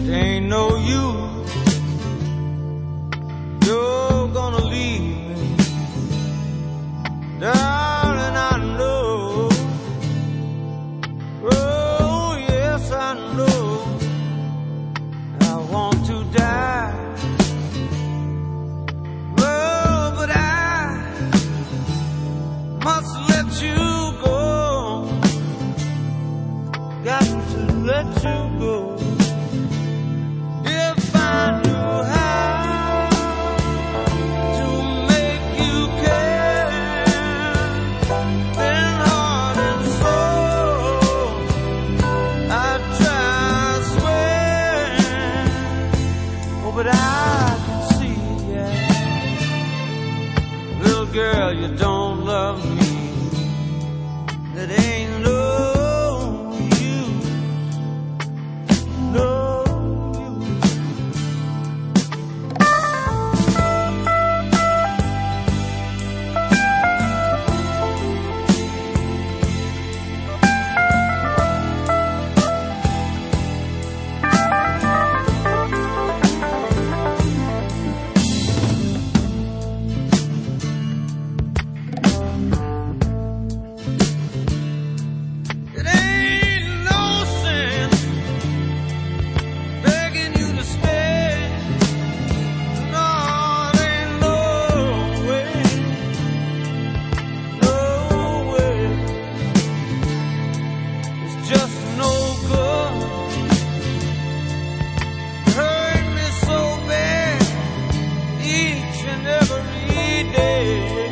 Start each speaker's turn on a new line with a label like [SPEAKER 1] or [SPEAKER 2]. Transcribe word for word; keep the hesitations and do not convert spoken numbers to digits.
[SPEAKER 1] it ain't no use. You're gonna leave me, darling, I know. Oh, yes, I know. I want to die. Oh, but I must let you go. Got to let you go. If I knew how to make you care, then heart and soul I'd try, I swear. Oh, but I can see, yeah, little girl, you don't love me. That ain't no use, no. It ain't no sense begging you to stay. No, it ain't no way, no way. It's just no good. Hurt me so bad each and every day.